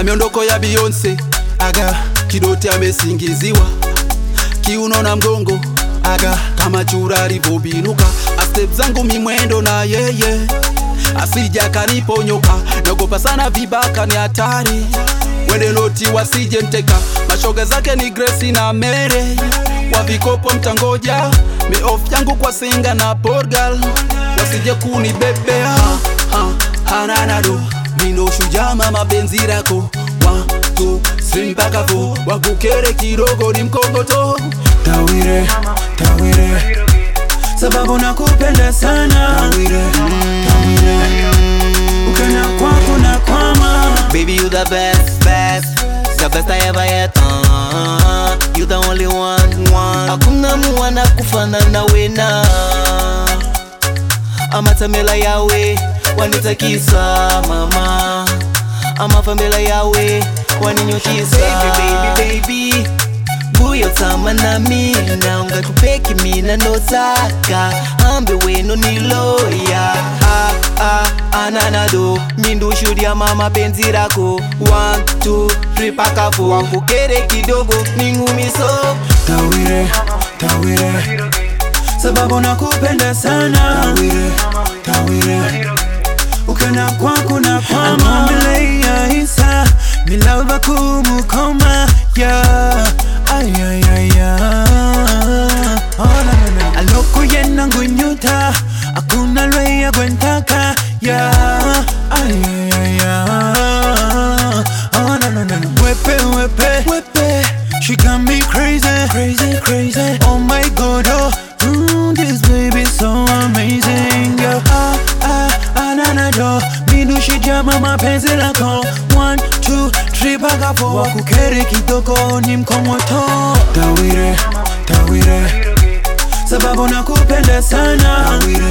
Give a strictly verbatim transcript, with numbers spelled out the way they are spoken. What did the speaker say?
miondoko ya Beyonce. Aga Kidoti amesingiziwa, kiuno na mgongo. Aga kama chura alivyobinuka, a step zangu mimwendo na yeye, asija kaniponyoka. Nagopa sana vibaka ni hatari, wende noti wasije nteka. Mashoga zake ni Gracie na Mary, wavikopo mtangoja. Me off yangu kwa Singa na Portugal, wasije kuni bebea. Ha, ha, hananado, mindo shujaa mama penzi lako. One, two, three mpaka four, wakukere kidogo ni mkogoto. Tawire, tawire, sababu nakupenda sana. Tawire, tawire, ukana kwako na kwama. Baby, you the best, best, the best I ever had. uh, You the only one, one. Hakuna muwana kufanana wena. Amatamela yawe wanitakisa mama, amafambela yawe waninyokisa. Baby, baby, baby, buyo tama na mina, unga tupeki mina notaka, ambe weno ni loya. Ah, ah, ananado, mindu shudi ya mama penzi lako. One, two, three paka four, wakukere kidogo ningumiso. Tawire, tawire, sababu nakupenda sana. Tawire, tawire, ukana kwako na kwama. Amamele ya isa, milava kumukoma, yeah. Ay, ay, ay, ay. Oh, na, na, na. Aloko yena ngunyuta, akuna lwe ya gwentaka, yeah. Ay, ay, ay, ay. Oh, na, na, na, na. Wepe, wepe, wepe, she got me crazy, crazy, crazy. Oh my God, oh, mm, this baby's so amazing, yeah. Ah, ah, ah, na, na, do, mindu shijama mapenzi lako. One, two, three paka four, wakukere kidogo ni mkomoto. Tawire, tawire, sababu nakupenda sana. Tawire,